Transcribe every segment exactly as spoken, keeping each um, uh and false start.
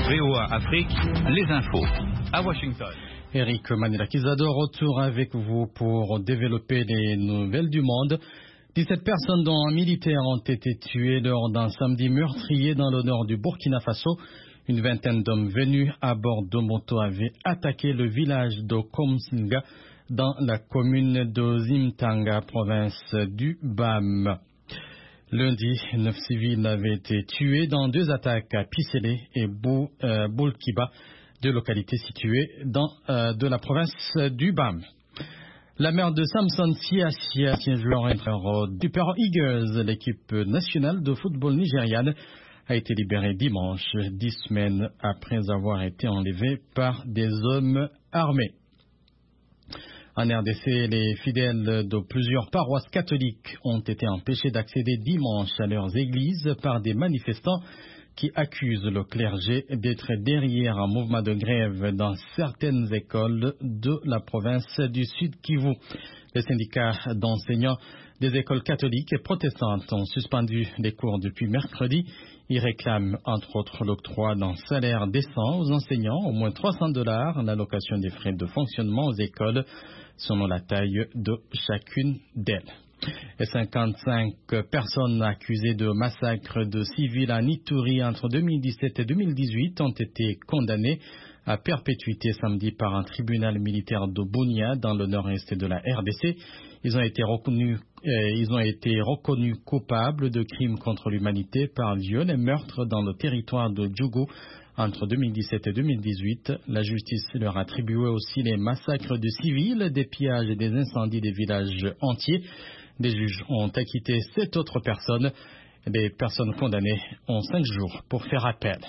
V O A Afrique, les infos. À Washington. Eric Manila-Kizado, retour avec vous pour développer les nouvelles du monde. dix-sept personnes dont un militaire ont été tuées lors d'un samedi meurtrier dans le nord du Burkina Faso. Une vingtaine d'hommes venus à bord de motos avaient attaqué le village de Komsinga dans la commune de Zimtanga, province du B A M. Lundi, neuf civils avaient été tués dans deux attaques à Pisélé et Bou, euh, Boulkiba, deux localités situées dans euh, de la province du B A M. La mère de Samson Siasia, ancien joueur du Super Eagles, l'équipe nationale de football nigériane, a été libérée dimanche, dix semaines après avoir été enlevée par des hommes armés. En R D C, les fidèles de plusieurs paroisses catholiques ont été empêchés d'accéder dimanche à leurs églises par des manifestants qui accusent le clergé d'être derrière un mouvement de grève dans certaines écoles de la province du Sud Kivu. Les syndicats d'enseignants des écoles catholiques et protestantes ont suspendu les cours depuis mercredi. Ils réclament entre autres l'octroi d'un salaire décent aux enseignants, au moins trois cents dollars, l'allocation des frais de fonctionnement aux écoles selon la taille de chacune d'elles. Et cinquante-cinq personnes accusées de massacre de civils à Ituri entre deux mille dix-sept et deux mille dix-huit ont été condamnées à perpétuité samedi par un tribunal militaire de Bunia dans le nord-est de la R D C. Ils ont été reconnus, euh, ils ont été reconnus coupables de crimes contre l'humanité par viol et meurtre dans le territoire de Djougou entre deux mille dix-sept et deux mille dix-huit. La justice leur attribuait aussi les massacres de civils, des pillages et des incendies des villages entiers. Les juges ont acquitté sept autres personnes. Les personnes condamnées ont cinq jours pour faire appel.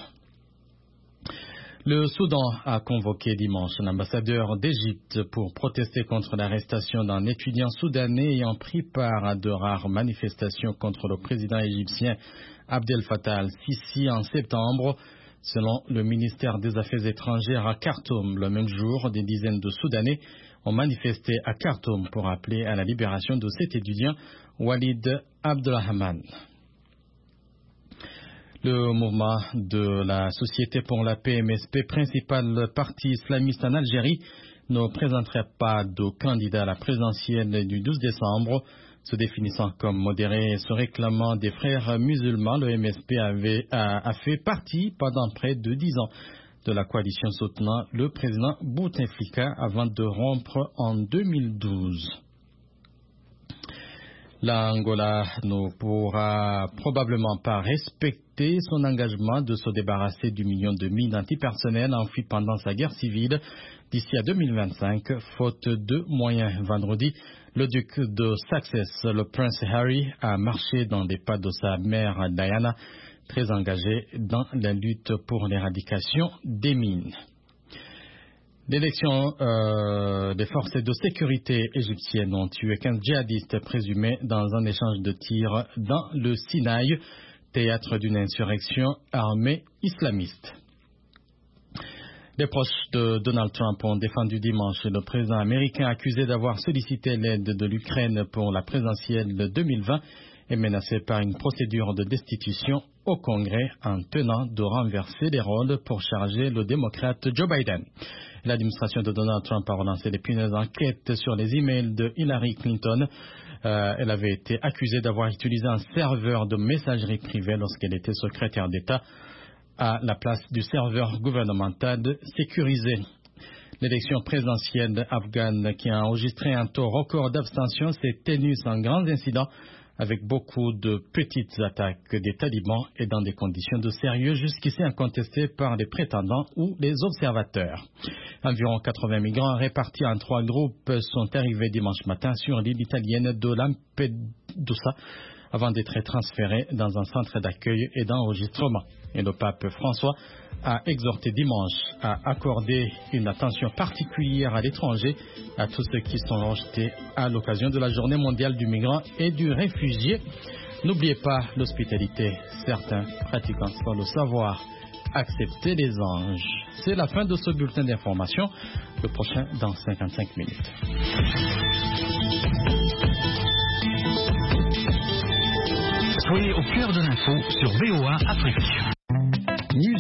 Le Soudan a convoqué dimanche l'ambassadeur d'Égypte pour protester contre l'arrestation d'un étudiant soudanais ayant pris part à de rares manifestations contre le président égyptien Abdel Fattah al-Sisi en septembre. Selon le ministère des Affaires étrangères à Khartoum, le même jour, des dizaines de Soudanais ont manifesté à Khartoum pour appeler à la libération de cet étudiant, Walid Abdelrahman. Le mouvement de la Société pour la paix, M S P, principal parti islamiste en Algérie, ne présenterait pas de candidat à la présidentielle du douze décembre. Se définissant comme modéré et se réclamant des frères musulmans, le M S P avait, a, a fait partie pendant près de dix ans de la coalition soutenant le président Bouteflika avant de rompre en deux mille douze. L'Angola ne pourra probablement pas respecter son engagement de se débarrasser du million de mines antipersonnelles enfouies pendant sa guerre civile d'ici à deux mille vingt-cinq, faute de moyens. Vendredi, le duc de Sussex, le prince Harry, a marché dans les pas de sa mère Diana, très engagée dans la lutte pour l'éradication des mines. L'élection euh, des forces de sécurité égyptiennes ont tué quinze djihadistes présumés dans un échange de tirs dans le Sinaï, théâtre d'une insurrection armée islamiste. Les proches de Donald Trump ont défendu dimanche le président américain accusé d'avoir sollicité l'aide de l'Ukraine pour la présidentielle deux mille vingt et menacé par une procédure de destitution au Congrès en tenant de renverser les rôles pour charger le démocrate Joe Biden. L'administration de Donald Trump a relancé l'épineuse enquête sur les emails de Hillary Clinton. Euh, elle avait été accusée d'avoir utilisé un serveur de messagerie privée lorsqu'elle était secrétaire d'État à la place du serveur gouvernemental sécurisé. L'élection présidentielle afghane, qui a enregistré un taux record d'abstention, s'est tenue sans grands incidents, avec beaucoup de petites attaques des talibans et dans des conditions de sérieux jusqu'ici incontestées par les prétendants ou les observateurs. Environ quatre-vingts migrants répartis en trois groupes sont arrivés dimanche matin sur l'île italienne de Lampedusa avant d'être transférés dans un centre d'accueil et d'enregistrement. Et le pape François a exhorté dimanche à accorder une attention particulière à l'étranger, à tous ceux qui sont rejetés à l'occasion de la journée mondiale du migrant et du réfugié. N'oubliez pas l'hospitalité. Certains pratiquants sans le savoir accepter les anges. C'est la fin de ce bulletin d'information. Le prochain dans cinquante-cinq minutes. Soyez au cœur de l'info sur V O A Afrique.